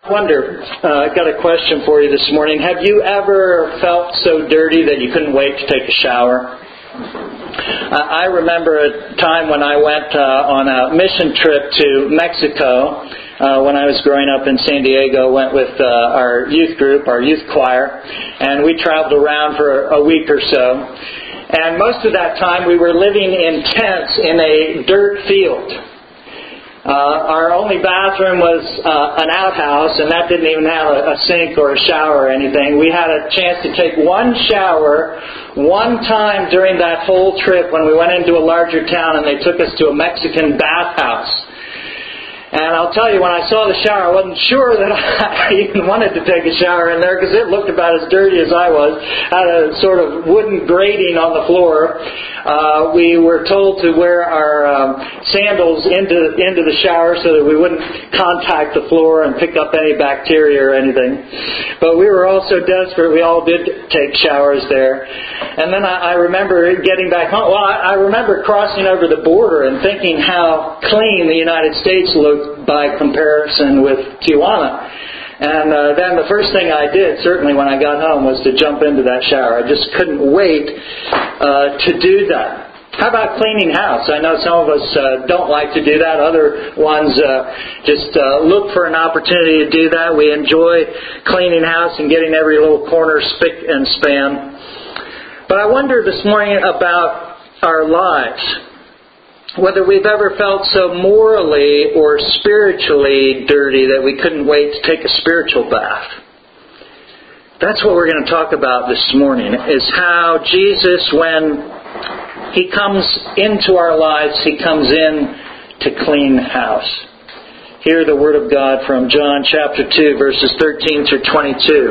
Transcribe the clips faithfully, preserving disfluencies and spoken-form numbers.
I wonder, uh, I've got a question for you this morning. Have you ever felt so dirty that you couldn't wait to take a shower? Uh, I remember a time when I went uh, on a mission trip to Mexico uh, when I was growing up in San Diego. Went with uh, our youth group, our youth choir, and we traveled around for a week or so. And most of that time we were living in tents in a dirt field. Uh, our only bathroom was uh, an outhouse, and that didn't even have a, a sink or a shower or anything. We had a chance to take one shower one time during that whole trip when we went into a larger town and they took us to a Mexican bathhouse. And I'll tell you, when I saw the shower, I wasn't sure that I even wanted to take a shower in there because it looked about as dirty as I was. It had a sort of wooden grating on the floor. Uh, we were told to wear our um, sandals into into the shower so that we wouldn't contact the floor and pick up any bacteria or anything. But we were all so desperate, we all did take showers there. And then I, I remember getting back home. Well, I, I remember crossing over the border and thinking how clean the United States looked by comparison with Tijuana. And uh, then the first thing I did, certainly when I got home, was to jump into that shower. I just couldn't wait uh, to do that. How about cleaning house? I know some of us uh, don't like to do that. Other ones uh, just uh, look for an opportunity to do that. We enjoy cleaning house and getting every little corner spick and span. But I wonder this morning about our lives. Whether we've ever felt so morally or spiritually dirty that we couldn't wait to take a spiritual bath. That's what we're going to talk about this morning, is how Jesus, when He comes into our lives, He comes in to clean house. Hear the Word of God from John chapter two, verses thirteen through twenty-two.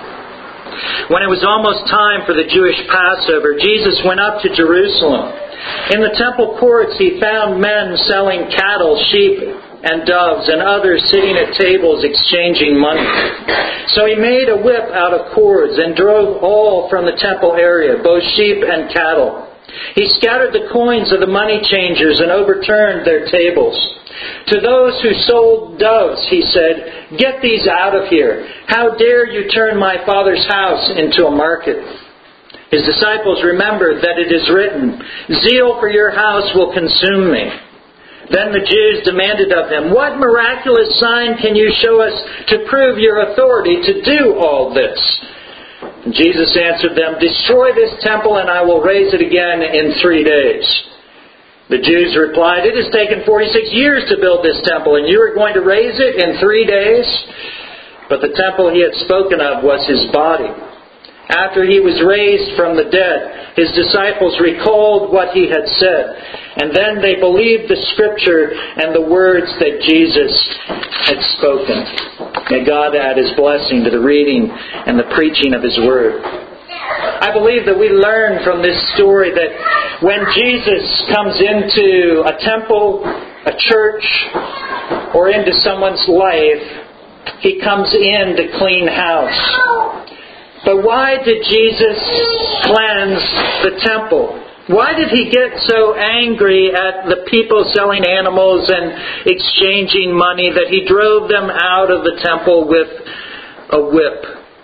When it was almost time for the Jewish Passover, Jesus went up to Jerusalem. In the temple courts he found men selling cattle, sheep, and doves, and others sitting at tables exchanging money. So he made a whip out of cords and drove all from the temple area, both sheep and cattle. He scattered the coins of the money changers and overturned their tables. To those who sold doves, he said, "Get these out of here. How dare you turn my Father's house into a market?" His disciples remembered that it is written, "Zeal for your house will consume me." Then the Jews demanded of him, "What miraculous sign can you show us to prove your authority to do all this?" And Jesus answered them, "Destroy this temple and I will raise it again in three days." The Jews replied, "It has taken forty-six years to build this temple, and you are going to raise it in three days?" But the temple he had spoken of was his body. After he was raised from the dead, his disciples recalled what he had said, and then they believed the Scripture and the words that Jesus had spoken. May God add His blessing to the reading and the preaching of His Word. I believe that we learn from this story that when Jesus comes into a temple, a church, or into someone's life, He comes in to clean house. But why did Jesus cleanse the temple? Why did He get so angry at the people selling animals and exchanging money that He drove them out of the temple with a whip?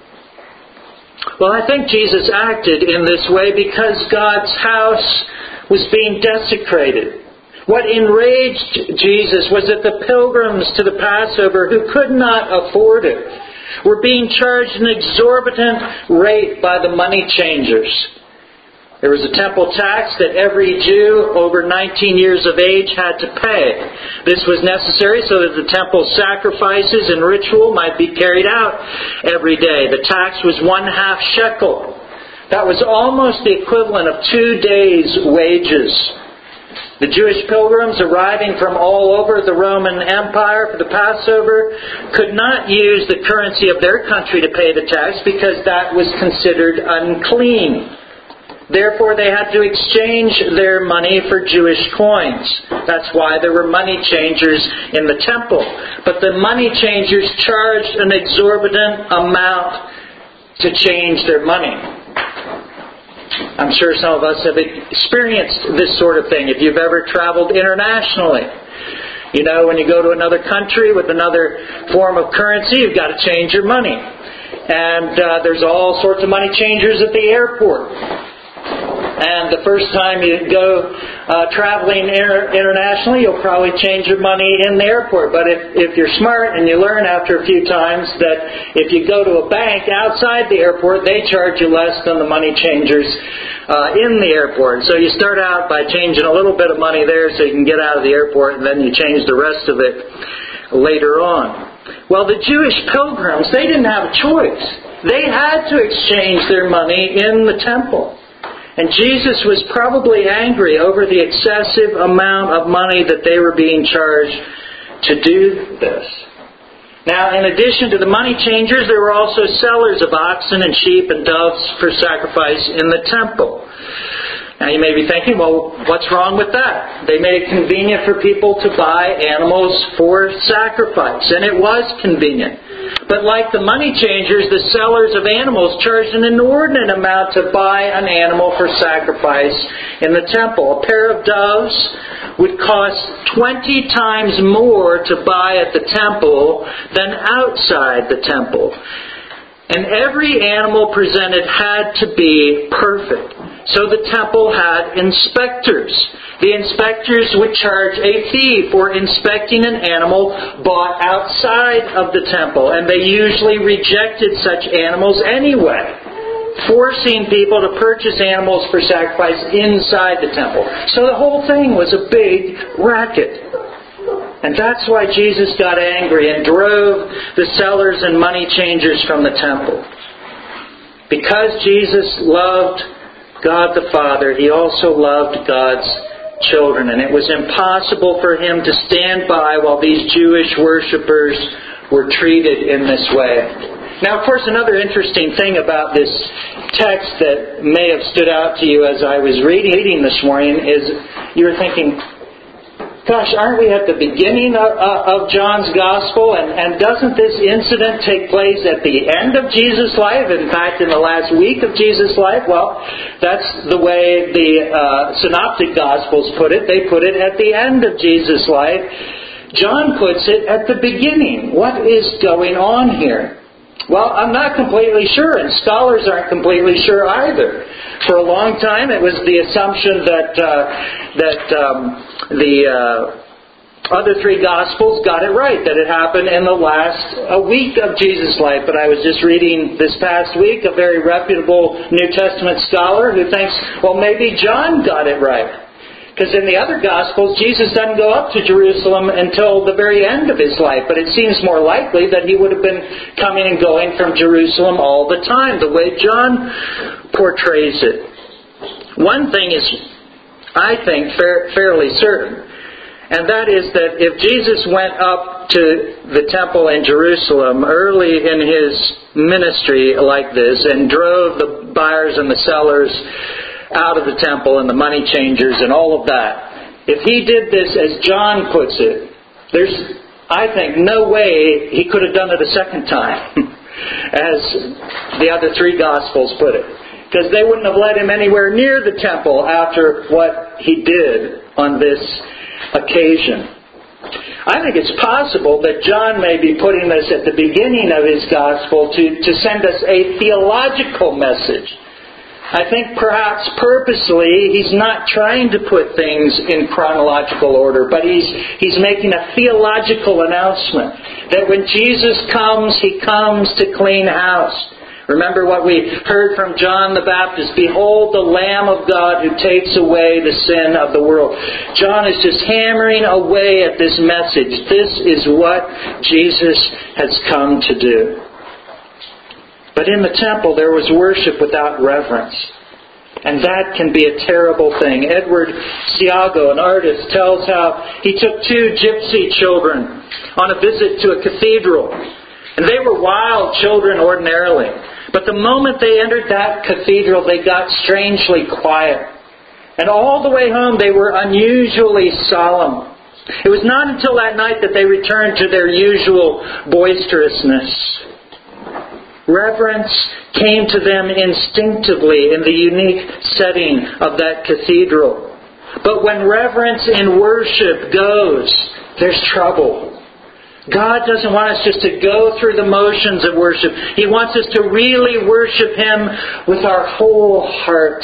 Well, I think Jesus acted in this way because God's house was being desecrated. What enraged Jesus was that the pilgrims to the Passover, who could not afford it, were being charged an exorbitant rate by the money changers. There was a temple tax that every Jew over nineteen years of age had to pay. This was necessary so that the temple sacrifices and ritual might be carried out every day. The tax was one half shekel. That was almost the equivalent of two days' wages. The Jewish pilgrims arriving from all over the Roman Empire for the Passover could not use the currency of their country to pay the tax because that was considered unclean. Therefore, they had to exchange their money for Jewish coins. That's why there were money changers in the temple. But the money changers charged an exorbitant amount to change their money. I'm sure some of us have experienced this sort of thing if you've ever traveled internationally. You know, when you go to another country with another form of currency, you've got to change your money. And uh, there's all sorts of money changers at the airport. And the first time you go uh, traveling inter- internationally, you'll probably change your money in the airport. But if, if you're smart and you learn after a few times that if you go to a bank outside the airport, they charge you less than the money changers uh, in the airport. So you start out by changing a little bit of money there so you can get out of the airport, and then you change the rest of it later on. Well, the Jewish pilgrims, they didn't have a choice. They had to exchange their money in the temple. And Jesus was probably angry over the excessive amount of money that they were being charged to do this. Now, in addition to the money changers, there were also sellers of oxen and sheep and doves for sacrifice in the temple. Now, you may be thinking, well, what's wrong with that? They made it convenient for people to buy animals for sacrifice, and it was convenient. But like the money changers, the sellers of animals charged an inordinate amount to buy an animal for sacrifice in the temple. A pair of doves would cost twenty times more to buy at the temple than outside the temple. And every animal presented had to be perfect. So the temple had inspectors. The inspectors would charge a fee for inspecting an animal bought outside of the temple. And they usually rejected such animals anyway, forcing people to purchase animals for sacrifice inside the temple. So the whole thing was a big racket. And that's why Jesus got angry and drove the sellers and money changers from the temple. Because Jesus loved God the Father, He also loved God's children. And it was impossible for Him to stand by while these Jewish worshippers were treated in this way. Now, of course, another interesting thing about this text that may have stood out to you as I was reading this morning is you were thinking, gosh, aren't we at the beginning of, of John's Gospel? And, and doesn't this incident take place at the end of Jesus' life? In fact, in the last week of Jesus' life? Well, that's the way the uh, Synoptic Gospels put it. They put it at the end of Jesus' life. John puts it at the beginning. What is going on here? Well, I'm not completely sure, and scholars aren't completely sure either. For a long time, it was the assumption that uh, that um, the uh, other three Gospels got it right, that it happened in the last a week of Jesus' life. But I was just reading this past week a very reputable New Testament scholar who thinks, well, maybe John got it right. Because in the other Gospels, Jesus doesn't go up to Jerusalem until the very end of His life. But it seems more likely that He would have been coming and going from Jerusalem all the time, the way John portrays it. One thing is, I think, fair, fairly certain. And that is that if Jesus went up to the temple in Jerusalem early in His ministry like this and drove the buyers and the sellers out of the temple and the money changers and all of that, if He did this as John puts it, there's, I think, no way He could have done it a second time, as the other three Gospels put it. Because they wouldn't have let Him anywhere near the temple after what He did on this occasion. I think it's possible that John may be putting this at the beginning of his Gospel to, to send us a theological message. I think perhaps purposely He's not trying to put things in chronological order, but He's He's making a theological announcement that when Jesus comes, He comes to clean house. Remember what we heard from John the Baptist, "Behold the Lamb of God who takes away the sin of the world." John is just hammering away at this message. This is what Jesus has come to do. But in the temple there was worship without reverence. And that can be a terrible thing. Edward Siago, an artist, tells how he took two gypsy children on a visit to a cathedral. And they were wild children ordinarily. But the moment they entered that cathedral, they got strangely quiet. And all the way home they were unusually solemn. It was not until that night that they returned to their usual boisterousness. Reverence came to them instinctively in the unique setting of that cathedral. But when reverence in worship goes, there's trouble. God doesn't want us just to go through the motions of worship. He wants us to really worship Him with our whole heart.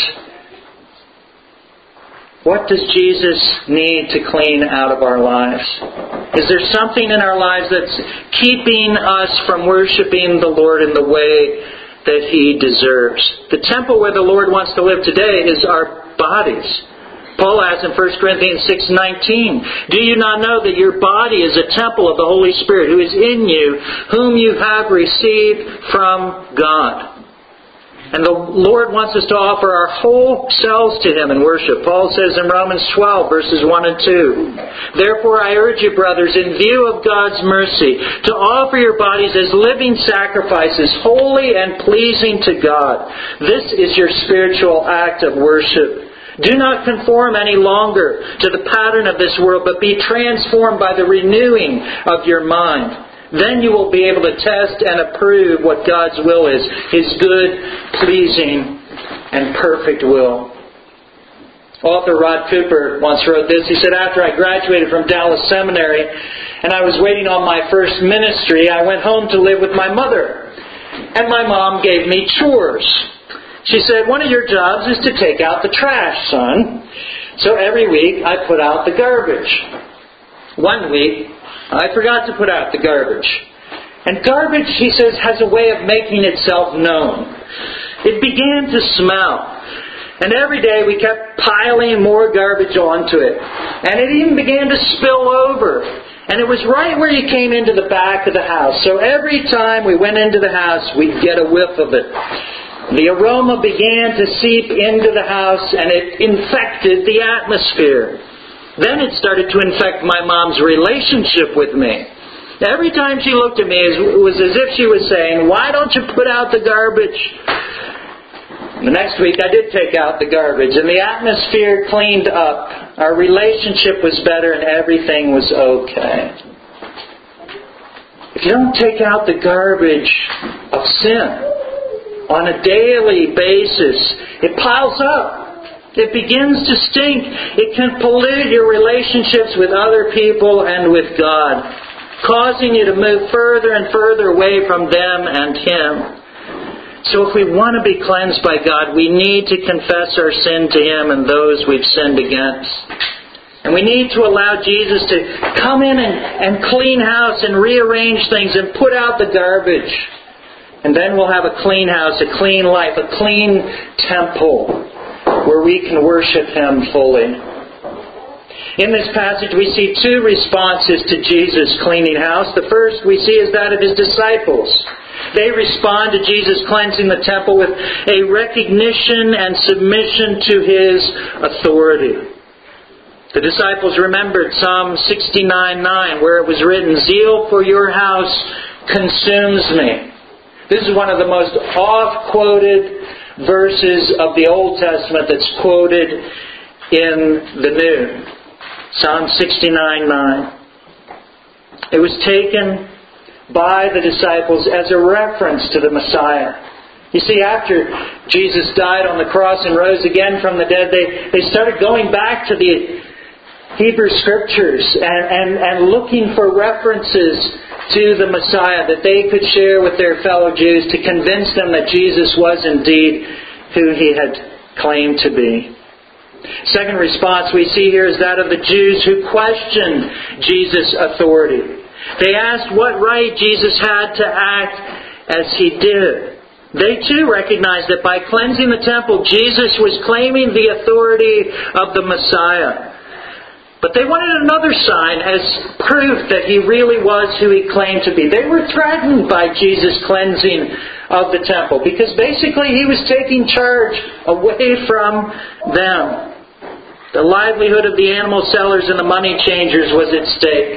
What does Jesus need to clean out of our lives? Is there something in our lives that's keeping us from worshiping the Lord in the way that He deserves? The temple where the Lord wants to live today is our bodies. Paul asks in First Corinthians six nineteen, "Do you not know that your body is a temple of the Holy Spirit who is in you, whom you have received from God?" And the Lord wants us to offer our whole selves to Him in worship. Paul says in Romans twelve, verses one and two, "Therefore I urge you, brothers, in view of God's mercy, to offer your bodies as living sacrifices, holy and pleasing to God. This is your spiritual act of worship. Do not conform any longer to the pattern of this world, but be transformed by the renewing of your mind. Then you will be able to test and approve what God's will is, His good, pleasing, and perfect will." Author Rod Cooper once wrote this. He said, "After I graduated from Dallas Seminary and I was waiting on my first ministry, I went home to live with my mother. And my mom gave me chores. She said, 'One of your jobs is to take out the trash, son.' So every week I put out the garbage. One week I forgot to put out the garbage. And garbage," he says, "has a way of making itself known. It began to smell. And every day we kept piling more garbage onto it. And it even began to spill over. And it was right where you came into the back of the house. So every time we went into the house, we'd get a whiff of it. The aroma began to seep into the house and it infected the atmosphere. Then it started to infect my mom's relationship with me. Every time she looked at me, it was as if she was saying, 'Why don't you put out the garbage?' The next week I did take out the garbage and the atmosphere cleaned up. Our relationship was better and everything was okay." If you don't take out the garbage of sin on a daily basis, it piles up. It begins to stink. It can pollute your relationships with other people and with God, causing you to move further and further away from them and Him. So if we want to be cleansed by God, we need to confess our sin to Him and those we've sinned against. And we need to allow Jesus to come in and, and clean house and rearrange things and put out the garbage. And then we'll have a clean house, a clean life, a clean temple where we can worship Him fully. In this passage we see two responses to Jesus cleaning house. The first we see is that of His disciples. They respond to Jesus cleansing the temple with a recognition and submission to His authority. The disciples remembered Psalm sixty-nine nine, where it was written, "Zeal for your house consumes me." This is one of the most oft-quoted verses of the Old Testament that's quoted in the New. Psalm sixty-nine nine. It was taken by the disciples as a reference to the Messiah. You see, after Jesus died on the cross and rose again from the dead, they, they started going back to the Hebrew Scriptures and, and, and looking for references to the Messiah that they could share with their fellow Jews to convince them that Jesus was indeed who He had claimed to be. Second response we see here is that of the Jews who questioned Jesus' authority. They asked what right Jesus had to act as He did. They too recognized that by cleansing the temple, Jesus was claiming the authority of the Messiah. But they wanted another sign as proof that He really was who He claimed to be. They were threatened by Jesus' cleansing of the temple because basically He was taking charge away from them. The livelihood of the animal sellers and the money changers was at stake.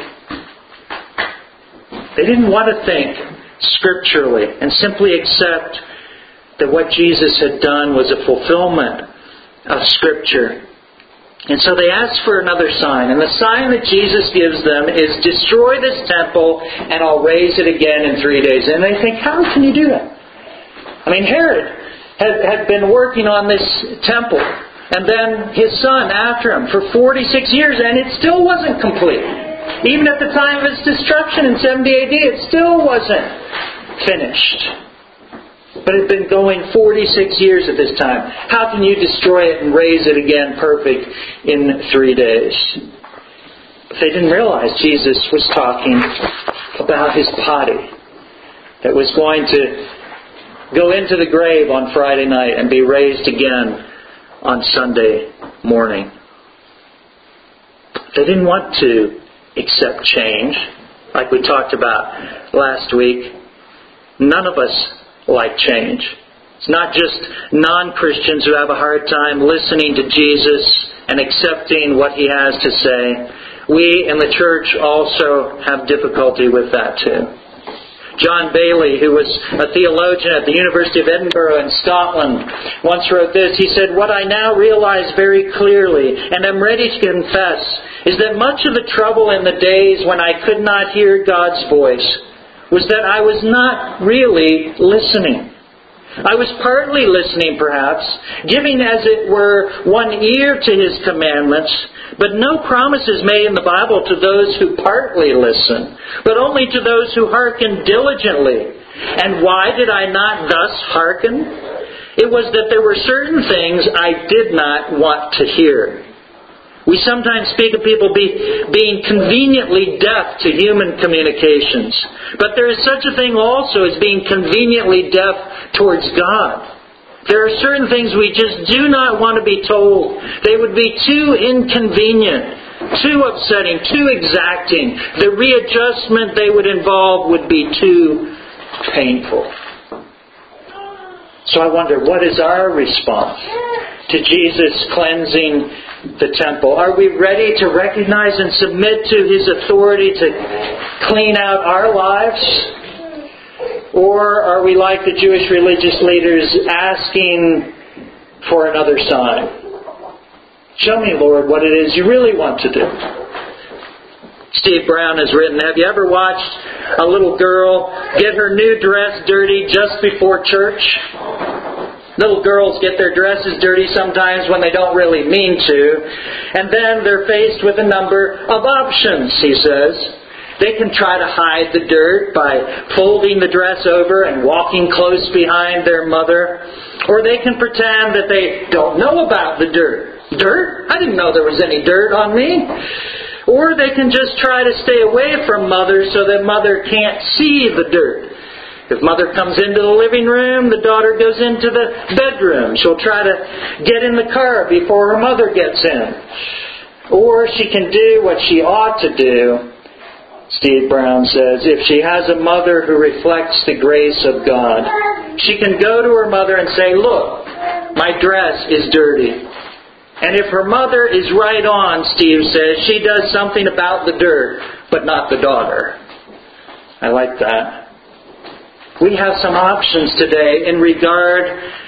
They didn't want to think scripturally and simply accept that what Jesus had done was a fulfillment of Scripture. And so they asked for another sign. And the sign that Jesus gives them is, "Destroy this temple and I'll raise it again in three days." And they think, how can you do that? I mean, Herod had, had been working on this temple. And then his son after him for forty-six years, and it still wasn't complete. Even at the time of its destruction in seventy A D, it still wasn't finished. But it had been going forty-six years at this time. How can you destroy it and raise it again perfect in three days? But they didn't realize Jesus was talking about His body that was going to go into the grave on Friday night and be raised again on Sunday morning. They didn't want to accept change, like we talked about last week. None of us like change. It's not just non-Christians who have a hard time listening to Jesus and accepting what He has to say. We in the church also have difficulty with that too. John Bailey, who was a theologian at the University of Edinburgh in Scotland, once wrote this. He said, "What I now realize very clearly, and am ready to confess, is that much of the trouble in the days when I could not hear God's voice was that I was not really listening. I was partly listening, perhaps, giving, as it were, one ear to His commandments, but no promises made in the Bible to those who partly listen, but only to those who hearken diligently. And why did I not thus hearken? It was that there were certain things I did not want to hear." We sometimes speak of people be, being conveniently deaf to human communications. But there is such a thing also as being conveniently deaf towards God. There are certain things we just do not want to be told. They would be too inconvenient, too upsetting, too exacting. The readjustment they would involve would be too painful. So I wonder, what is our response to Jesus cleansing the temple? Are we ready to recognize and submit to His authority to clean out our lives? Or are we like the Jewish religious leaders asking for another sign? Show me, Lord, what it is you really want to do. Steve Brown has written, have you ever watched a little girl get her new dress dirty just before church? Little girls get their dresses dirty sometimes when they don't really mean to. And then they're faced with a number of options, he says. They can try to hide the dirt by folding the dress over and walking close behind their mother. Or they can pretend that they don't know about the dirt. Dirt? I didn't know there was any dirt on me. Or they can just try to stay away from Mother so that Mother can't see the dirt. If Mother comes into the living room, the daughter goes into the bedroom. She'll try to get in the car before her mother gets in. Or she can do what she ought to do, Steve Brown says, if she has a mother who reflects the grace of God. She can go to her mother and say, look, my dress is dirty. And if her mother is right on, Steve says, she does something about the dirt, but not the daughter. I like that. We have some options today in regard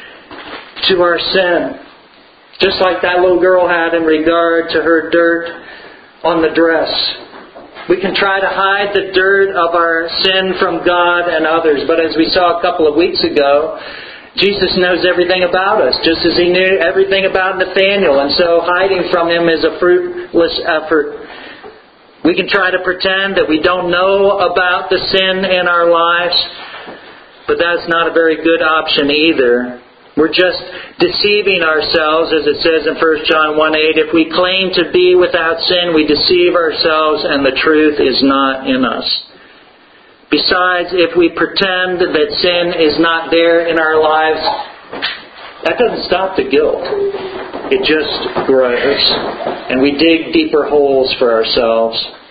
to our sin. Just like that little girl had in regard to her dirt on the dress. We can try to hide the dirt of our sin from God and others. But as we saw a couple of weeks ago, Jesus knows everything about us, just as He knew everything about Nathanael. And so hiding from Him is a fruitless effort. We can try to pretend that we don't know about the sin in our lives. But that's not a very good option either. We're just deceiving ourselves, as it says in First John one eight. If we claim to be without sin, we deceive ourselves and the truth is not in us. Besides, if we pretend that sin is not there in our lives, that doesn't stop the guilt. It just grows. And we dig deeper holes for ourselves.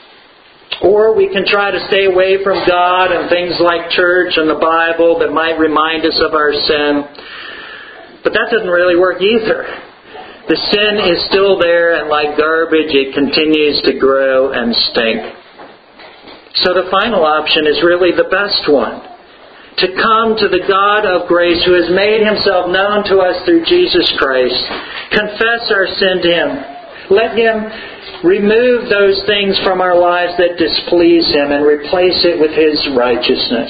Or we can try to stay away from God and things like church and the Bible that might remind us of our sin. But that doesn't really work either. The sin is still there, and like garbage, it continues to grow and stink. So the final option is really the best one. To come to the God of grace who has made Himself known to us through Jesus Christ. Confess our sin to Him. Let Him remove those things from our lives that displease Him and replace it with His righteousness.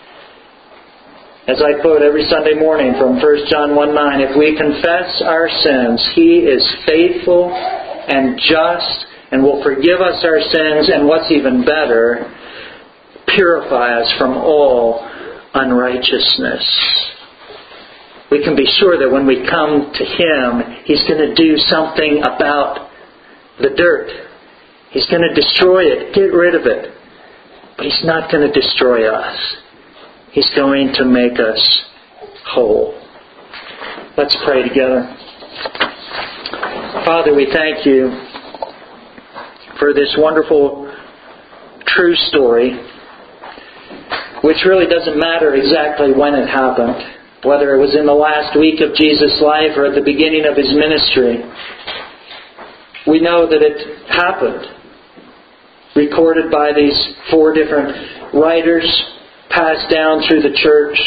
As I quote every Sunday morning from First John one nine, if we confess our sins, He is faithful and just and will forgive us our sins, and what's even better, purify us from all unrighteousness. We can be sure that when we come to Him, He's going to do something about the dirt. He's going to destroy it, get rid of it. But He's not going to destroy us. He's going to make us whole. Let's pray together. Father, we thank You for this wonderful, true story, which really doesn't matter exactly when it happened, whether it was in the last week of Jesus' life or at the beginning of His ministry. We know that it happened, recorded by these four different writers, passed down through the church.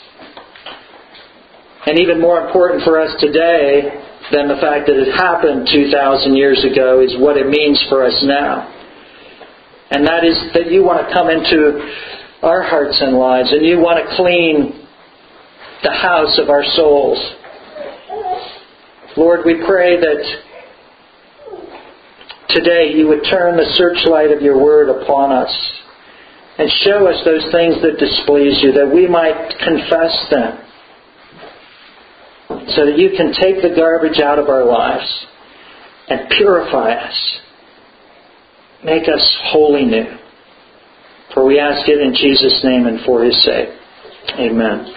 And even more important for us today than the fact that it happened two thousand years ago is what it means for us now. And that is that You want to come into our hearts and lives, and You want to clean the house of our souls. Lord, we pray that today You would turn the searchlight of Your Word upon us and show us those things that displease You, that we might confess them, so that You can take the garbage out of our lives and purify us. Make us wholly new. For we ask it in Jesus' name and for His sake. Amen.